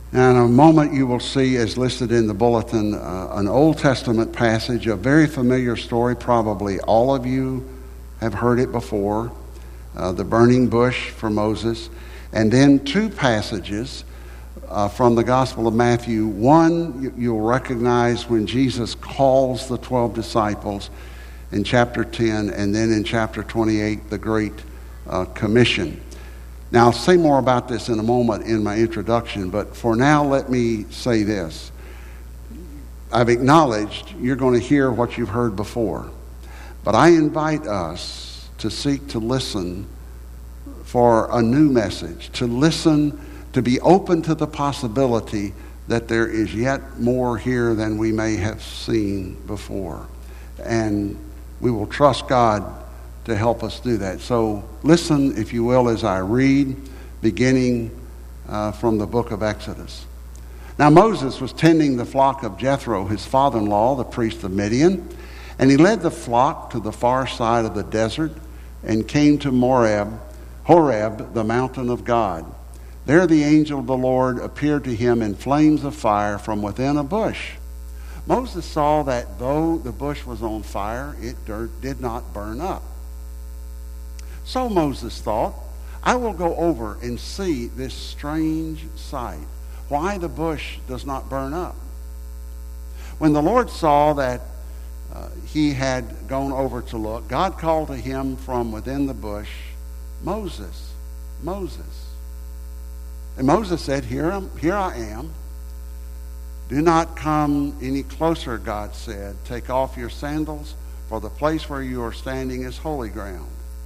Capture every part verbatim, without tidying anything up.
Now, in a moment, you will see, as listed in the bulletin, uh, an Old Testament passage, a very familiar story. Probably all of you have heard it before, uh, the burning bush for Moses. And then two passages uh, from the Gospel of Matthew. One you, you'll recognize when Jesus calls the twelve disciples in chapter ten, and then in chapter twenty-eight, the Great uh, Commission. Now, I'll say more about this in a moment in my introduction, but for now, let me say this. I've acknowledged you're going to hear what you've heard before, but I invite us to seek to listen for a new message, to listen, to be open to the possibility that there is yet more here than we may have seen before. And we will trust God to help us do that. So listen, if you will, as I read, beginning uh, from the book of Exodus. Now Moses was tending the flock of Jethro, his father-in-law, the priest of Midian, and he led the flock to the far side of the desert and came to Moreb, Horeb, the mountain of God. There the angel of the Lord appeared to him in flames of fire from within a bush. Moses saw that though the bush was on fire, it did not burn up. So Moses thought, I will go over and see this strange sight, why the bush does not burn up. When the Lord saw that uh, he had gone over to look, God called to him from within the bush, Moses, Moses. And Moses said, here, I'm, here I am. Do not come any closer, God said. Take off your sandals, for the place where you are standing is holy ground.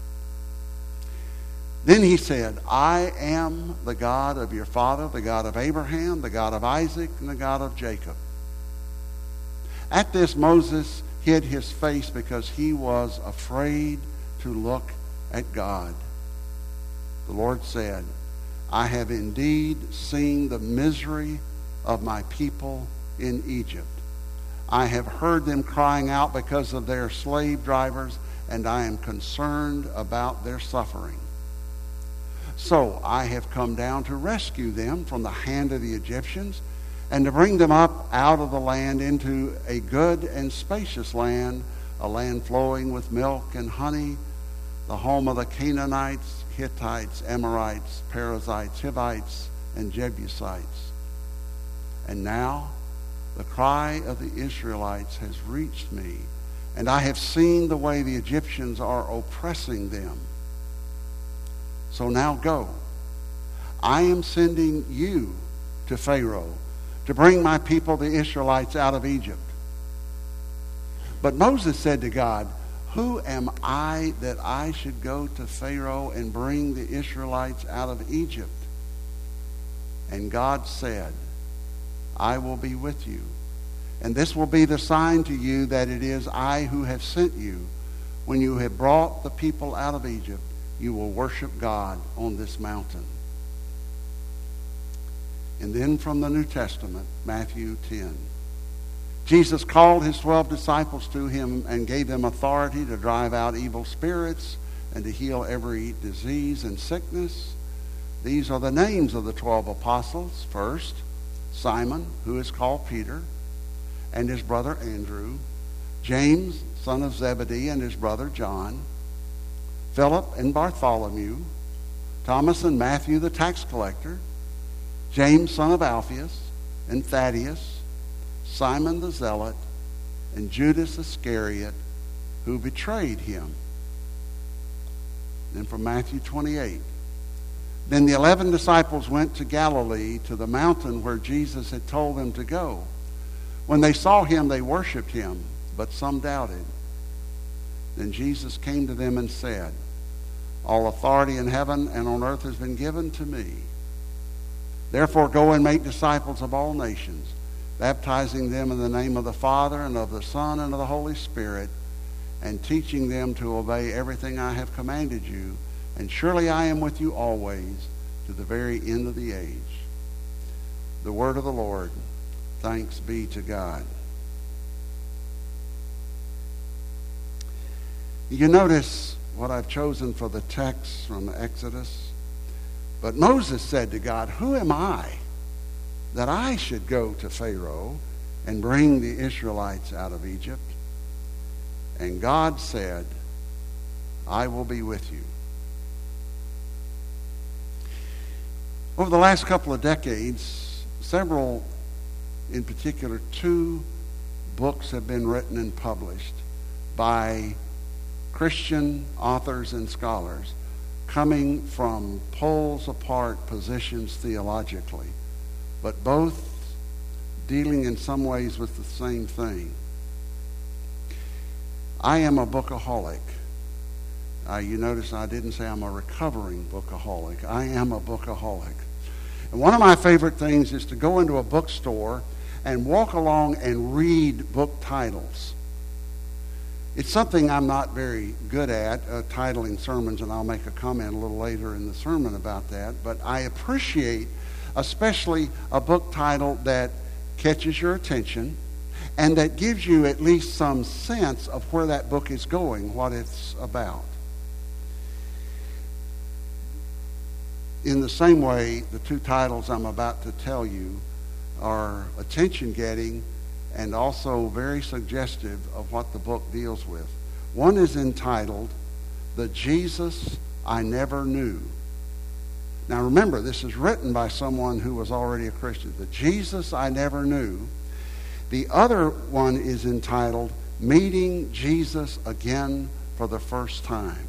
Then he said, I am the God of your father, the God of Abraham, the God of Isaac, and the God of Jacob. At this, Moses hid his face because he was afraid to look at God. The Lord said, I have indeed seen the misery of my people in Egypt. I have heard them crying out because of their slave drivers, and I am concerned about their suffering. So I have come down to rescue them from the hand of the Egyptians and to bring them up out of the land into a good and spacious land, a land flowing with milk and honey, the home of the Canaanites, Hittites, Amorites, Perizzites, Hivites, and Jebusites. And now the cry of the Israelites has reached me, and I have seen the way the Egyptians are oppressing them. So now go. I am sending you to Pharaoh to bring my people, the Israelites, out of Egypt. But Moses said to God, who am I that I should go to Pharaoh and bring the Israelites out of Egypt? And God said, I will be with you. And this will be the sign to you that it is I who have sent you. When you have brought the people out of Egypt, you will worship God on this mountain. And then from the New Testament, Matthew ten. Jesus called his twelve disciples to him and gave them authority to drive out evil spirits and to heal every disease and sickness. These are the names of the twelve apostles. First, Simon, who is called Peter, and his brother Andrew. James, son of Zebedee, and his brother John. Philip and Bartholomew, Thomas and Matthew the tax collector, James son of Alphaeus and Thaddeus, Simon the zealot, and Judas Iscariot, who betrayed him. Then from Matthew twenty-eight. Then the eleven disciples went to Galilee, to the mountain where Jesus had told them to go. When they saw him, they worshipped him, but some doubted. Then Jesus came to them and said, all authority in heaven and on earth has been given to me. Therefore go and make disciples of all nations, baptizing them in the name of the Father and of the Son and of the Holy Spirit, and teaching them to obey everything I have commanded you. And surely I am with you always to the very end of the age. The word of the Lord. Thanks be to God. You notice what I've chosen for the text from Exodus. But Moses said to God, who am I that I should go to Pharaoh and bring the Israelites out of Egypt? And God said, I will be with you. Over the last couple of decades, several, in particular two books have been written and published by Christian authors and scholars coming from poles apart positions theologically, but both dealing in some ways with the same thing. I am a bookaholic. Uh, you notice I didn't say I'm a recovering bookaholic. I am a bookaholic. And one of my favorite things is to go into a bookstore and walk along and read book titles. It's something I'm not very good at, uh, titling sermons, and I'll make a comment a little later in the sermon about that. But I appreciate especially a book title that catches your attention and that gives you at least some sense of where that book is going, what it's about. In the same way, the two titles I'm about to tell you are attention-getting and also very suggestive of what the book deals with. One is entitled, The Jesus I Never Knew. Now remember, this is written by someone who was already a Christian. The Jesus I Never Knew. The other one is entitled, Meeting Jesus Again for the First Time.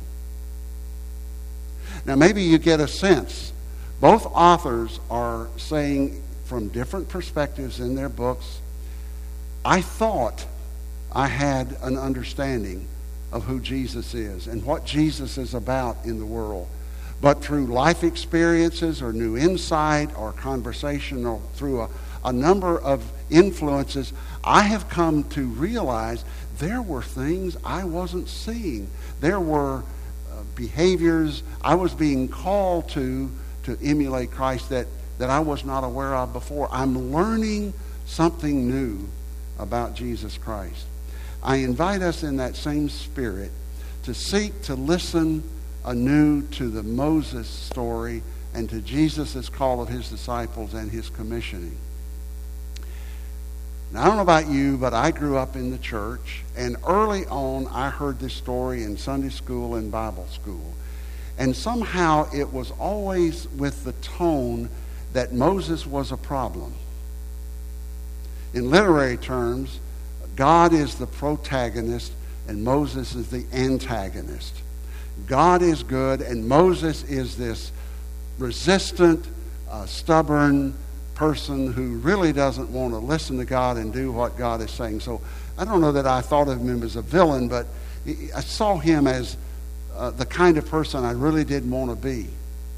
Now maybe you get a sense. Both authors are saying from different perspectives in their books, I thought I had an understanding of who Jesus is and what Jesus is about in the world. But through life experiences or new insight or conversation or through a, a number of influences, I have come to realize there were things I wasn't seeing. There were uh, behaviors I was being called to to emulate Christ that, that I was not aware of before. I'm learning something new about Jesus Christ. I invite us in that same spirit to seek to listen anew to the Moses story and to Jesus' call of his disciples and his commissioning. Now, I don't know about you, but I grew up in the church, and early on I heard this story in Sunday school and Bible school. And somehow it was always with the tone that Moses was a problem. In literary terms, God is the protagonist and Moses is the antagonist. God is good and Moses is this resistant, uh, stubborn person who really doesn't want to listen to God and do what God is saying. So I don't know that I thought of him as a villain, but I saw him as uh, the kind of person I really didn't want to be.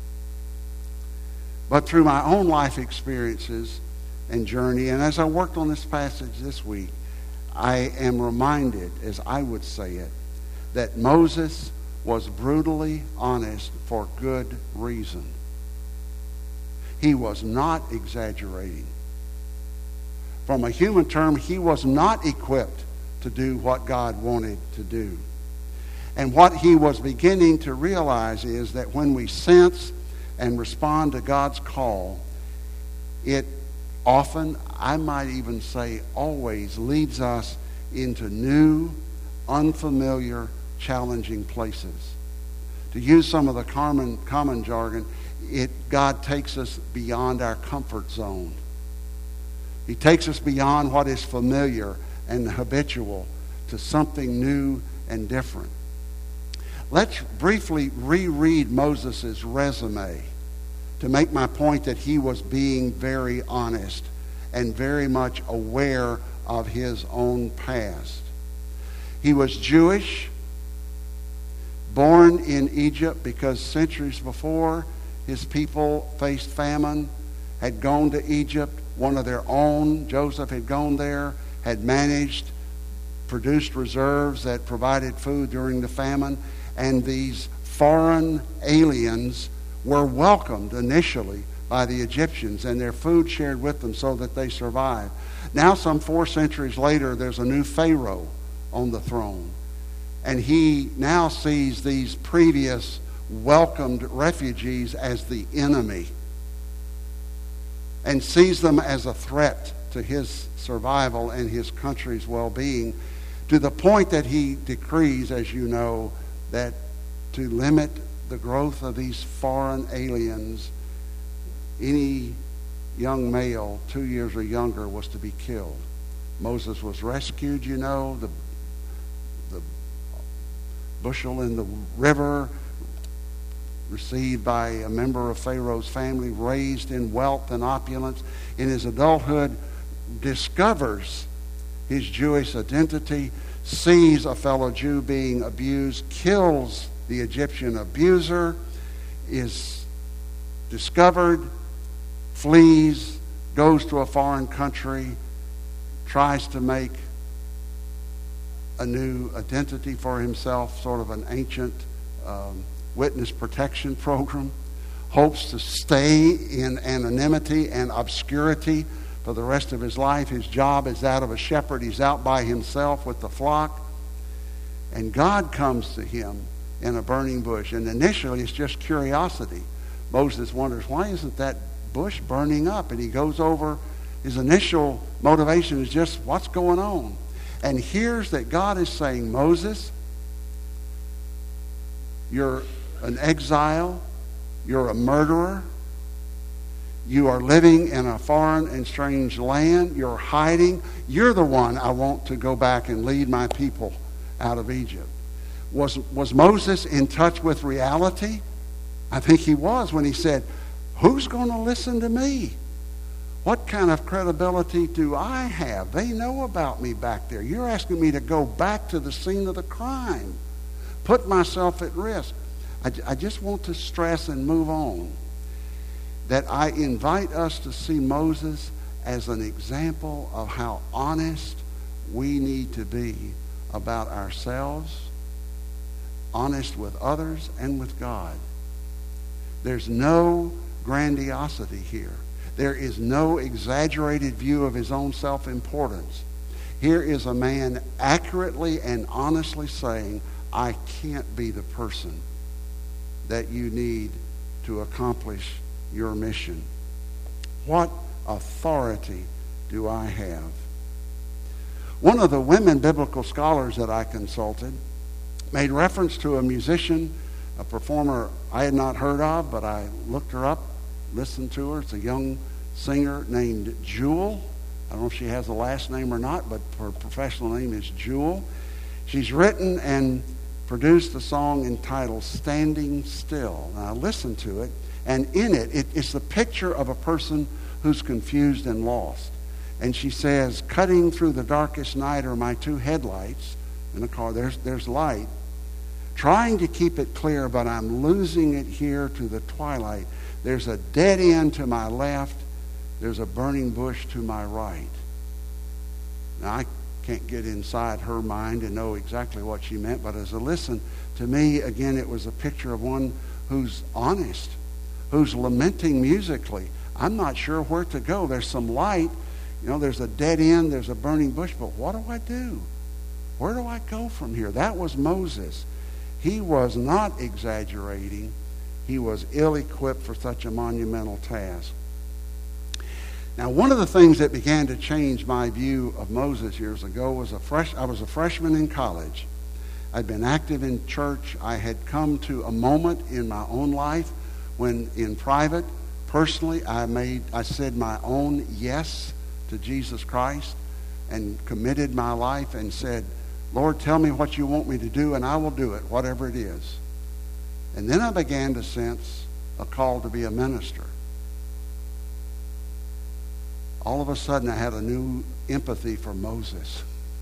But through my own life experiences and journey, and as I worked on this passage this week, I am reminded, as I would say it, that Moses was brutally honest for good reason. He was not exaggerating. From a human term, he was not equipped to do what God wanted to do. And what he was beginning to realize is that when we sense and respond to God's call, it often, I might even say always, leads us into new, unfamiliar, challenging places. To use some of the common, common jargon, it, God takes us beyond our comfort zone. He takes us beyond what is familiar and habitual to something new and different. Let's briefly reread Moses' resume to make my point that he was being very honest and very much aware of his own past. He was Jewish, born in Egypt because centuries before his people faced famine, had gone to Egypt, one of their own, Joseph had gone there, had managed, produced reserves that provided food during the famine, and these foreign aliens were welcomed initially by the Egyptians and their food shared with them so that they survived. Now, some four centuries later, there's a new Pharaoh on the throne. And he now sees these previous welcomed refugees as the enemy. and sees them as a threat to his survival and his country's well-being, to the point that he decrees, as you know, that to limit the growth of these foreign aliens, any young male two years or younger was to be killed. Moses was rescued, you know, the, the bushel in the river, received by a member of Pharaoh's family, raised in wealth and opulence. In his adulthood, discovers his Jewish identity, sees a fellow Jew being abused, kills the Egyptian abuser, is discovered, flees, goes to a foreign country, tries to make a new identity for himself, sort of an ancient um, witness protection program, hopes to stay in anonymity and obscurity for the rest of his life. His job is that of a shepherd. He's out by himself with the flock. And God comes to him in a burning bush. And initially it's just curiosity. Moses wonders, why isn't that bush burning up? And he goes over. His initial motivation is just, what's going on? And hears that God is saying, Moses, you're an exile. You're a murderer. You are living in a foreign and strange land. You're hiding. You're the one I want to go back and lead my people out of Egypt. Was, was Moses in touch with reality? I think he was when he said, who's going to listen to me? What kind of credibility do I have? They know about me back there. You're asking me to go back to the scene of the crime, put myself at risk. I, I just want to stress and move on that I invite us to see Moses as an example of how honest we need to be about ourselves, honest with others, and with God. There's no grandiosity here. There is no exaggerated view of his own self-importance. Here is a man accurately and honestly saying, I can't be the person that you need to accomplish your mission. What authority do I have? One of the women biblical scholars that I consulted made reference to a musician, a performer I had not heard of, but I looked her up, listened to her. It's a young singer named Jewel. I don't know if she has a last name or not, but her professional name is Jewel. She's written and produced a song entitled Standing Still. Now, I listened to it, and in it, it, it's the picture of a person who's confused and lost. And she says, cutting through the darkest night are my two headlights in the car. There's, there's light. Trying to keep it clear, but I'm losing it here to the twilight. There's a dead end to my left. There's a burning bush to my right. Now, I can't get inside her mind and know exactly what she meant, but as I listen, to me, again, it was a picture of one who's honest, who's lamenting musically. I'm not sure where to go. There's some light. You know, there's a dead end, there's a burning bush, but what do I do? Where do I go from here? That was Moses. He was not exaggerating. He was ill-equipped for such a monumental task. Now, one of the things that began to change my view of Moses years ago was a fresh, I was a freshman in college. I'd been active in church. I had come to a moment in my own life when in private, personally, I made, I said my own yes to Jesus Christ and committed my life and said, Lord, tell me what you want me to do and I will do it, whatever it is. And then I began to sense a call to be a minister. All of a sudden I had a new empathy for Moses.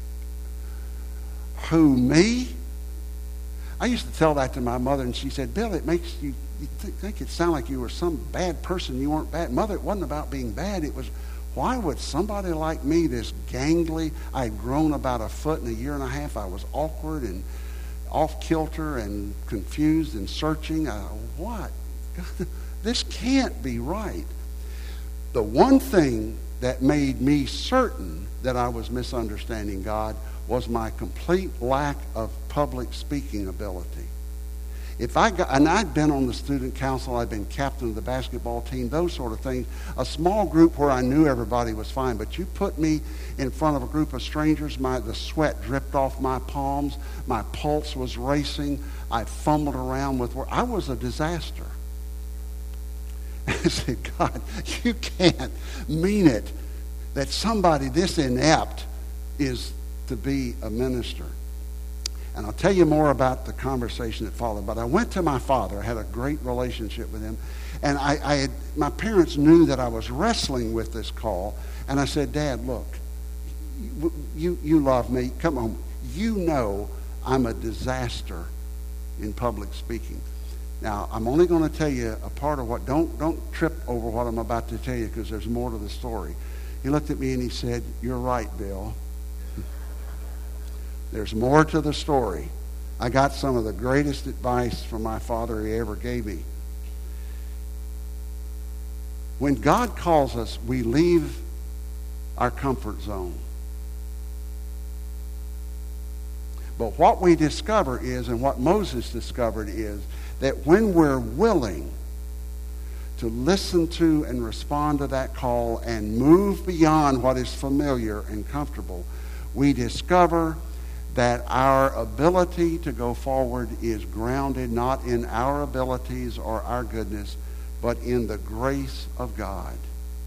Who, me? I used to tell that to my mother and she said, Bill, it makes you, you th- think it sound like you were some bad person. You weren't bad. Mother, it wasn't about being bad. It was, why would somebody like me, this gangly, I had grown about a foot in a year and a half. I was awkward and off kilter and confused and searching. I, what? This can't be right. The one thing that made me certain that I was misunderstanding God was my complete lack of public speaking ability. If I got, and I'd been on the student council, I'd been captain of the basketball team, those sort of things. A small group where I knew everybody was fine, but you put me in front of a group of strangers, my the sweat dripped off my palms, my pulse was racing, I fumbled around with words. I was a disaster. I said, God, you can't mean it that somebody this inept is to be a minister. And I'll tell you more about the conversation that followed. But I went to my father. I had a great relationship with him. And I, I had, my parents knew that I was wrestling with this call. And I said, Dad, look, you, you, you love me. Come on. You know I'm a disaster in public speaking. Now, I'm only going to tell you a part of what, don't, don't trip over what I'm about to tell you because there's more to the story. He looked at me and he said, you're right, Bill. There's more to the story. I got some of the greatest advice from my father he ever gave me. When God calls us, we leave our comfort zone. But what we discover is, and what Moses discovered is, that when we're willing to listen to and respond to that call and move beyond what is familiar and comfortable, we discover that our ability to go forward is grounded not in our abilities or our goodness, but in the grace of God.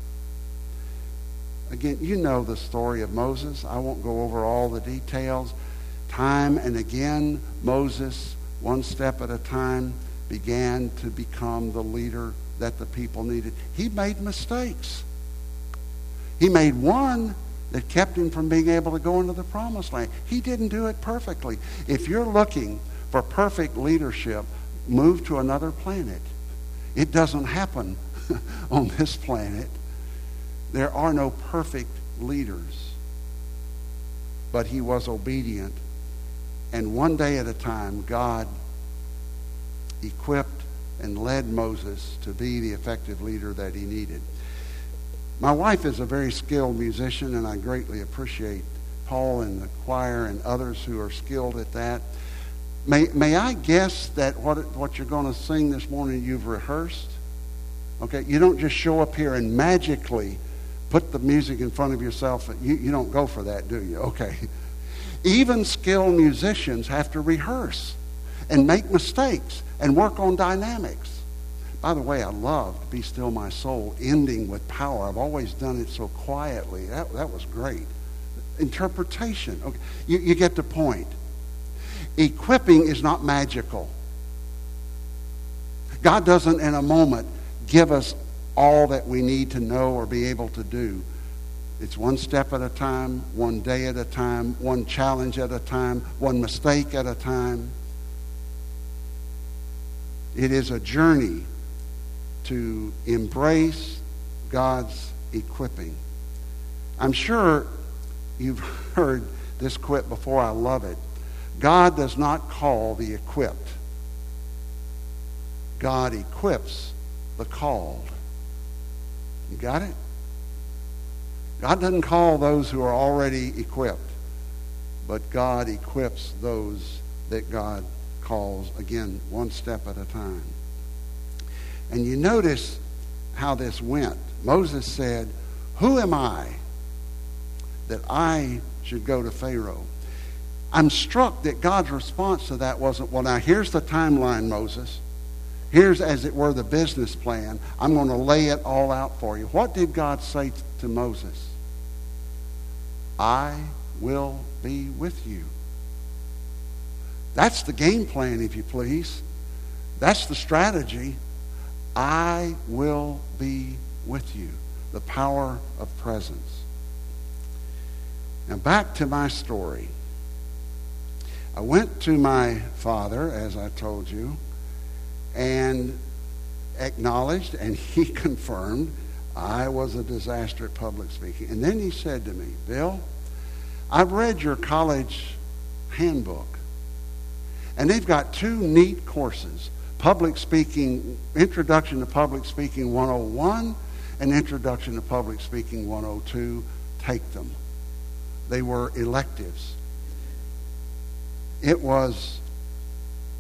Again, you know the story of Moses. I won't go over all the details. Time and again, Moses, one step at a time, began to become the leader that the people needed. He made mistakes. He made one that kept him from being able to go into the promised land. He didn't do it perfectly. If you're looking for perfect leadership, move to another planet. It doesn't happen on this planet. There are no perfect leaders. But he was obedient. And one day at a time, God equipped and led Moses to be the effective leader that he needed. My wife is a very skilled musician, and I greatly appreciate Paul and the choir and others who are skilled at that. May, may I guess that what, what you're going to sing this morning you've rehearsed? Okay, you don't just show up here and magically put the music in front of yourself. You, you don't go for that, do you? Okay. Even skilled musicians have to rehearse and make mistakes and work on dynamics. By the way, I loved Be Still My Soul ending with power. I've always done it so quietly. That, that was great. Interpretation. Okay. You, you get the point. Equipping is not magical. God doesn't in a moment give us all that we need to know or be able to do. It's one step at a time, one day at a time, one challenge at a time, one mistake at a time. It is a journey to embrace God's equipping. I'm sure you've heard this quip before. I love it. God does not call the equipped. God equips the called. You got it? God doesn't call those who are already equipped, but God equips those that God calls, again, one step at a time. And you notice how this went. Moses said, who am I that I should go to Pharaoh? I'm struck that God's response to that wasn't, well, now here's the timeline, Moses. Here's, as it were, the business plan. I'm going to lay it all out for you. What did God say to Moses? I will be with you. That's the game plan, if you please. That's the strategy. I will be with you. The power of presence. Now back to my story. I went to my father, as I told you, and acknowledged, and he confirmed, I was a disaster at public speaking. And then he said to me, Bill, I've read your college handbook, and they've got two neat courses, Public Speaking, Introduction to Public Speaking one oh one and Introduction to Public Speaking one oh two. Take them. They were electives. It was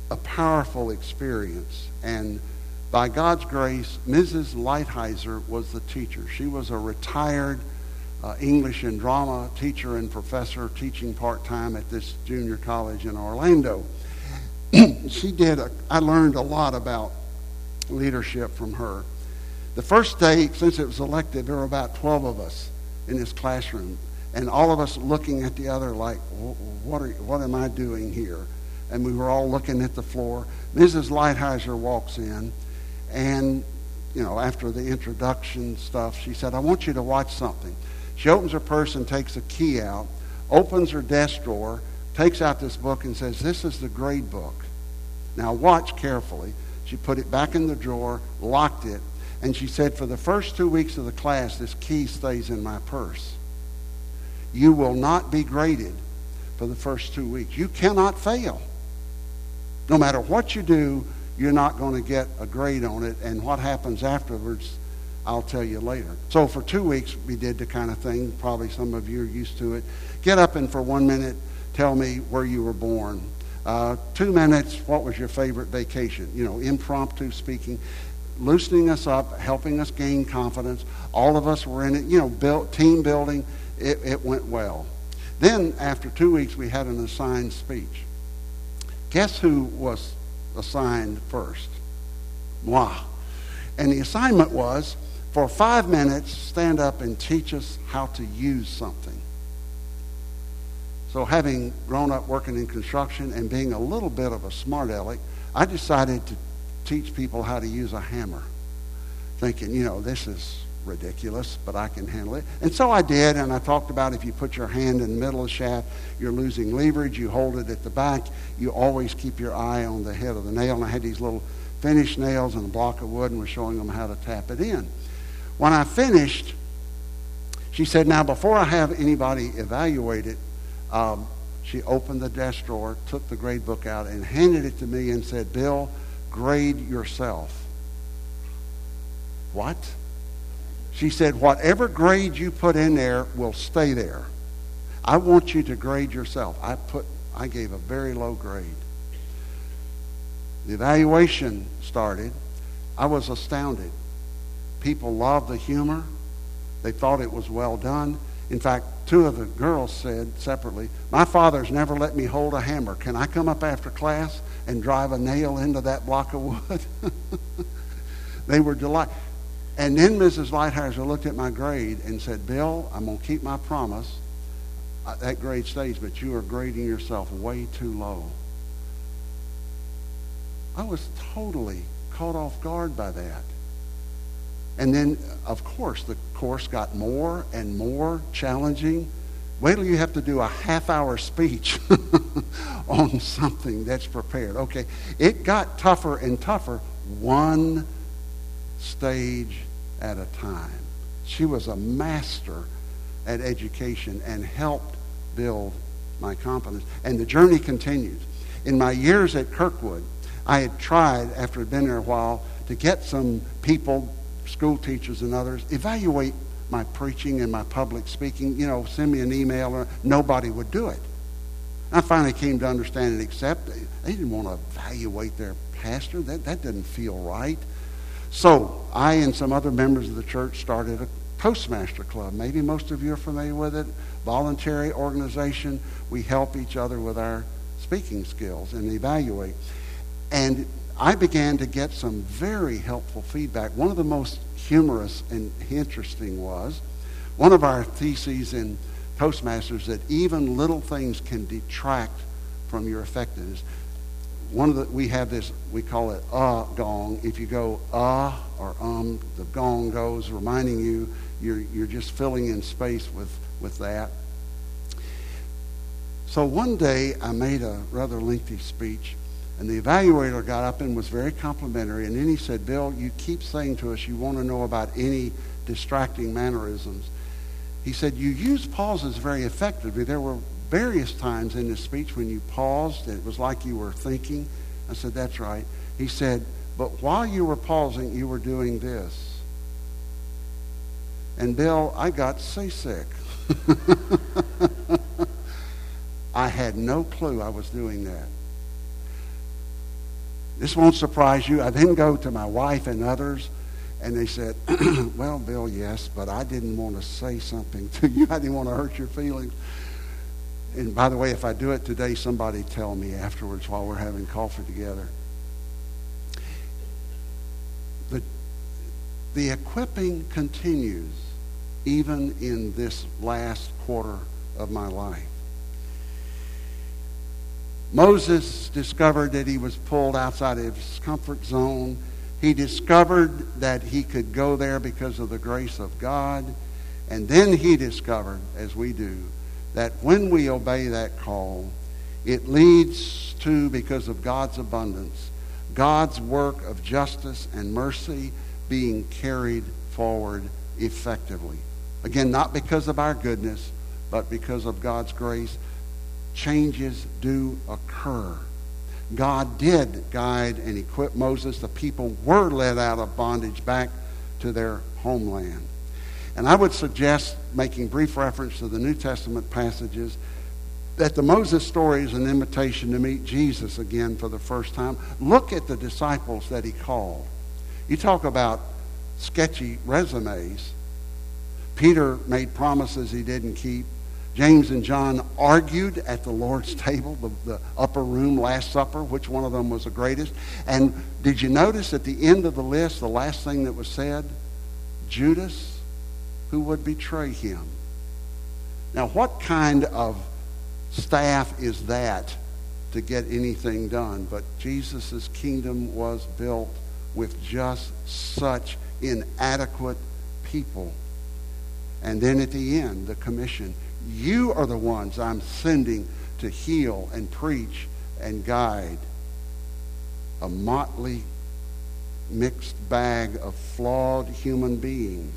a powerful experience. And by God's grace, Missus Lighthizer was the teacher. She was a retired uh, English and drama teacher and professor teaching part-time at this junior college in Orlando. She did, a, I learned a lot about leadership from her. The first day, since it was elective, there were about twelve of us in this classroom, and all of us looking at the other like, what, are, what am I doing here? And we were all looking at the floor. Missus Lighthizer walks in, and, you know, after the introduction stuff, she said, I want you to watch something. She opens her purse and takes a key out, opens her desk drawer, takes out this book and says, this is the grade book. Now watch carefully. She put it back in the drawer, locked it, and she said, for the first two weeks of the class, this key stays in my purse. You will not be graded for the first two weeks. You cannot fail. No matter what you do, you're not going to get a grade on it, and what happens afterwards, I'll tell you later. So for two weeks, we did the kind of thing, probably some of you are used to it. Get up and for one minute, tell me where you were born. Uh, two minutes, what was your favorite vacation? You know, impromptu speaking, loosening us up, helping us gain confidence. All of us were in it, you know, build, team building. It, it went well. Then after two weeks, we had an assigned speech. Guess who was assigned first? Moi. And the assignment was, for five minutes, stand up and teach us how to use something. So having grown up working in construction and being a little bit of a smart aleck, I decided to teach people how to use a hammer, thinking, you know, this is ridiculous, but I can handle it. And so I did, and I talked about if you put your hand in the middle of the shaft, you're losing leverage. You hold it at the back. You always keep your eye on the head of the nail. And I had these little finished nails and a block of wood, and was showing them how to tap it in. When I finished, she said, now before I have anybody evaluate it, um, she opened the desk drawer, took the grade book out, and handed it to me and said, Bill, grade yourself. What? She said, whatever grade you put in there will stay there. I want you to grade yourself. I put, I gave a very low grade. The evaluation started. I was astounded. People loved the humor. They thought it was well done. In fact, two of the girls said separately, my father's never let me hold a hammer. Can I come up after class and drive a nail into that block of wood? They were delighted. And then Missus Lighthizer looked at my grade and said, Bill, I'm going to keep my promise. That grade stays, but you are grading yourself way too low. I was totally caught off guard by that. And then, of course, the course got more and more challenging. Wait till you have to do a half-hour speech on something that's prepared. Okay, it got tougher and tougher, one stage at a time. She was a master at education and helped build my confidence. And the journey continues. In my years at Kirkwood, I had tried, after I'd been there a while, to get some people, school teachers and others, evaluate my preaching and my public speaking. You know, send me an email. Or nobody would do it. I finally came to understand and accept it. They didn't want to evaluate their pastor. That, that didn't feel right. So I and some other members of the church started a Toastmaster Club. Maybe most of you are familiar with it. Voluntary organization. We help each other with our speaking skills and evaluate. And I began to get some very helpful feedback. One of the most humorous and interesting was one of our theses in Toastmasters that even little things can detract from your effectiveness. One of the, we have this, we call it uh gong. If you go uh or um, the gong goes, reminding you you're you're just filling in space with, with that. So one day I made a rather lengthy speech, and the evaluator got up and was very complimentary, and then he said, Bill, you keep saying to us you want to know about any distracting mannerisms. He said, you use pauses very effectively. There were various times in this speech when you paused, and it was like you were thinking. I said, that's right. He said, but while you were pausing, you were doing this. And Bill, I got seasick. I had no clue I was doing that. This won't surprise you. I then go to my wife and others, and they said, well, Bill, yes, but I didn't want to say something to you. I didn't want to hurt your feelings. And by the way, if I do it today, somebody tell me afterwards while we're having coffee together. The, the equipping continues even in this last quarter of my life. Moses discovered that he was pulled outside of his comfort zone. He discovered that he could go there because of the grace of God. And then he discovered, as we do, that when we obey that call, it leads to, because of God's abundance, God's work of justice and mercy being carried forward effectively. Again, not because of our goodness, but because of God's grace. Changes do occur. God did guide and equip Moses. The people were led out of bondage back to their homeland. And I would suggest, making brief reference to the New Testament passages, that the Moses story is an invitation to meet Jesus again for the first time. Look at the disciples that he called. You talk about sketchy resumes. Peter made promises he didn't keep. James and John argued at the Lord's table, the, the upper room, Last Supper, which one of them was the greatest. And did you notice at the end of the list, the last thing that was said? Judas, who would betray him. Now, what kind of staff is that to get anything done? But Jesus' kingdom was built with just such inadequate people. And then at the end, the commission. You are the ones I'm sending to heal and preach and guide. A motley, mixed bag of flawed human beings.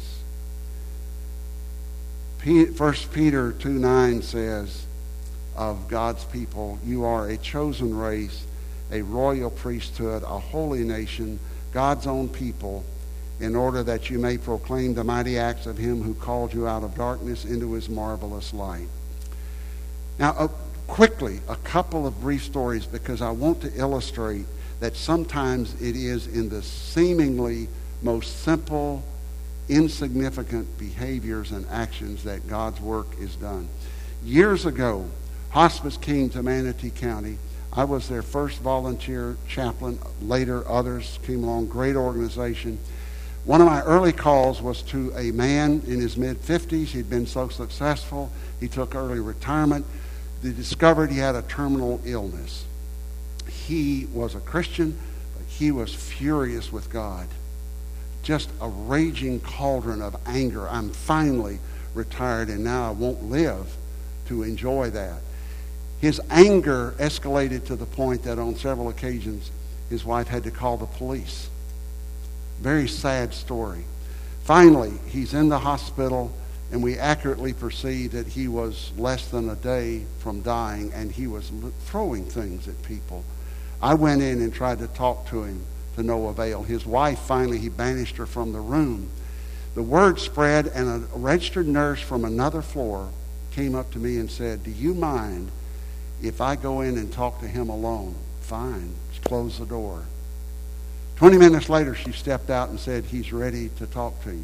First Peter two nine says of God's people, you are a chosen race, a royal priesthood, a holy nation, God's own people, in order that you may proclaim the mighty acts of him who called you out of darkness into his marvelous light. Now, uh, quickly, a couple of brief stories, because I want to illustrate that sometimes it is in the seemingly most simple, insignificant behaviors and actions that God's work is done. Years ago, hospice came to Manatee County. I was their first volunteer chaplain. Later, others came along, great organization. One of my early calls was to a man in his mid-fifties. He'd been so successful, he took early retirement. They discovered he had a terminal illness. He was a Christian, but he was furious with God. Just a raging cauldron of anger. I'm finally retired, and now I won't live to enjoy that. His anger escalated to the point that on several occasions, his wife had to call the police. Very sad story. Finally, he's in the hospital, and we accurately perceive that he was less than a day from dying, and he was throwing things at people. I went in and tried to talk to him to no avail. His wife, finally, he banished her from the room. The word spread, and a registered nurse from another floor came up to me and said, do you mind if I go in and talk to him alone? Fine. Just close the door. Twenty minutes later, she stepped out and said, he's ready to talk to you.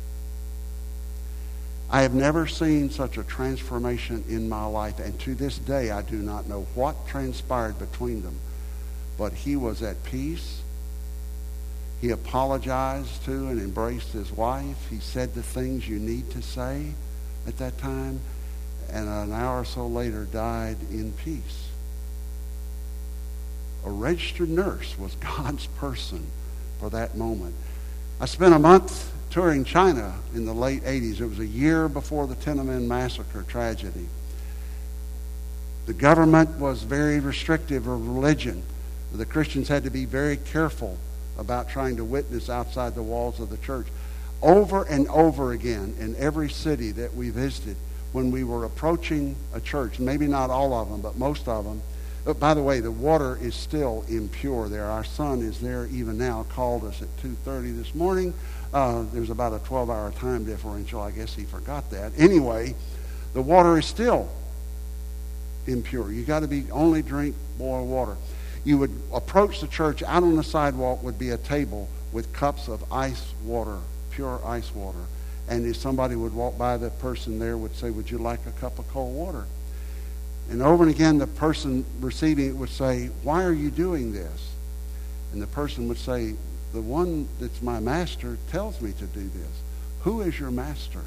I have never seen such a transformation in my life, and to this day, I do not know what transpired between them. But he was at peace. He apologized to and embraced his wife. He said the things you need to say at that time, and an hour or so later died in peace. A registered nurse was God's person for that moment. I spent a month touring China in the late eighties. It was a year before the Tiananmen Massacre tragedy. The government was very restrictive of religion. The Christians had to be very careful about trying to witness outside the walls of the church. Over and over again in every city that we visited, when we were approaching a church, maybe not all of them, but most of them, but by the way, the water is still impure there. Our son is there even now, called us at two thirty this morning. Uh, there's about a twelve-hour time differential. I guess he forgot that. Anyway, the water is still impure. You got to be only drink boiled water. You would approach the church. Out on the sidewalk would be a table with cups of ice water, pure ice water. And if somebody would walk by, the person there would say, would you like a cup of cold water? And over and again, the person receiving it would say, why are you doing this? And the person would say, the one that's my master tells me to do this. Who is your master?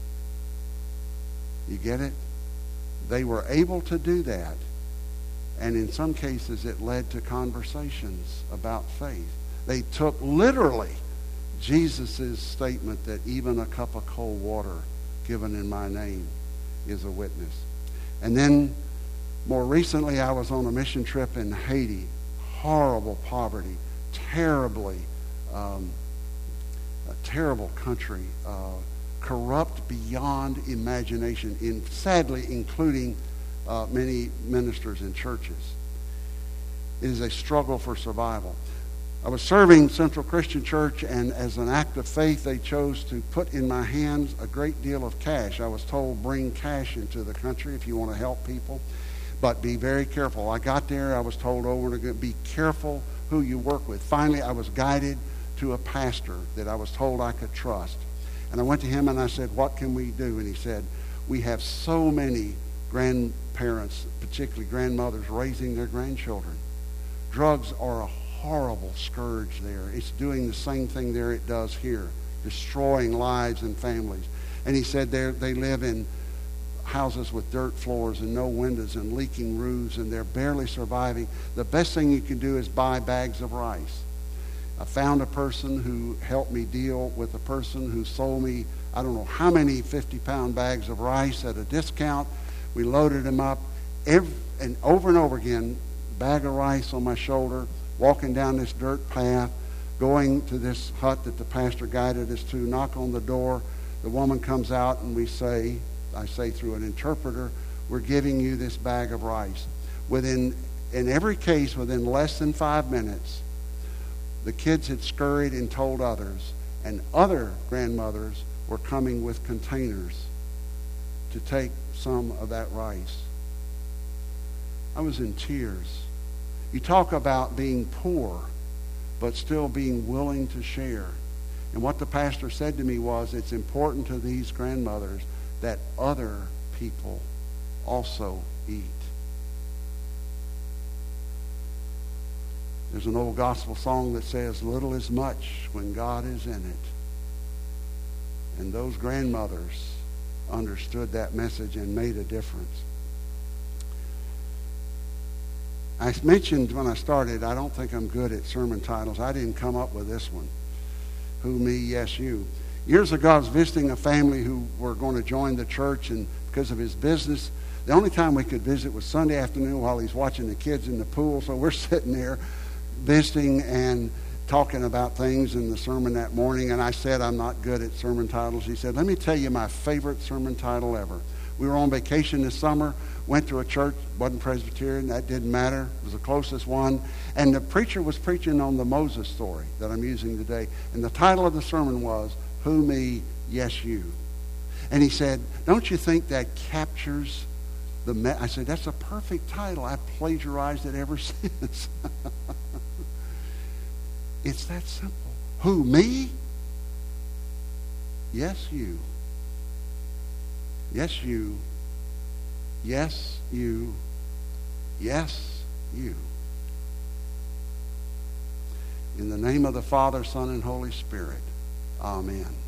You get it? They were able to do that. And in some cases, it led to conversations about faith. They took literally Jesus' statement that even a cup of cold water given in my name is a witness. And then more recently, I was on a mission trip in Haiti. Horrible poverty, terribly, um, a terrible country, uh, corrupt beyond imagination, in, sadly including uh, many ministers in churches. It is a struggle for survival. I was serving Central Christian Church, and as an act of faith, they chose to put in my hands a great deal of cash. I was told, bring cash into the country if you want to help people, but be very careful. I got there, I was told over and again, be careful who you work with. Finally, I was guided to a pastor that I was told I could trust. And I went to him and I said, what can we do? And he said, we have so many grandparents, particularly grandmothers, raising their grandchildren. Drugs are a horrible scourge there. It's doing the same thing there it does here, destroying lives and families. And he said they live in houses with dirt floors and no windows and leaking roofs, and they're barely surviving. The best thing you can do is buy bags of rice. I found a person who helped me deal with a person who sold me, I don't know how many fifty-pound bags of rice at a discount. We loaded them up, every, and over and over again, bag of rice on my shoulder, walking down this dirt path, going to this hut that the pastor guided us to, knock on the door. The woman comes out and we say, I say through an interpreter, we're giving you this bag of rice. Within, in every case, within less than five minutes, the kids had scurried and told others, and other grandmothers were coming with containers to take some of that rice. I was in tears. You talk about being poor, but still being willing to share. And what the pastor said to me was, it's important to these grandmothers that other people also eat. There's an old gospel song that says, little is much when God is in it. And those grandmothers understood that message and made a difference. I mentioned when I started, I don't think I'm good at sermon titles. I didn't come up with this one. Who, me, yes, you. Years ago, I was visiting a family who were going to join the church, and because of his business, the only time we could visit was Sunday afternoon while he's watching the kids in the pool. So we're sitting there visiting and talking about things in the sermon that morning, and I said I'm not good at sermon titles. He said, let me tell you my favorite sermon title ever. We were on vacation this summer, went to a church, wasn't Presbyterian, that didn't matter, it was the closest one, and the preacher was preaching on the Moses story that I'm using today, and the title of the sermon was, Who, me, yes, you. And he said, don't you think that captures the me-? I said, that's a perfect title. I've plagiarized it ever since. It's that simple. Who, me? Yes, you. Yes, you. Yes, you. Yes, you. In the name of the Father, Son, and Holy Spirit. Amen.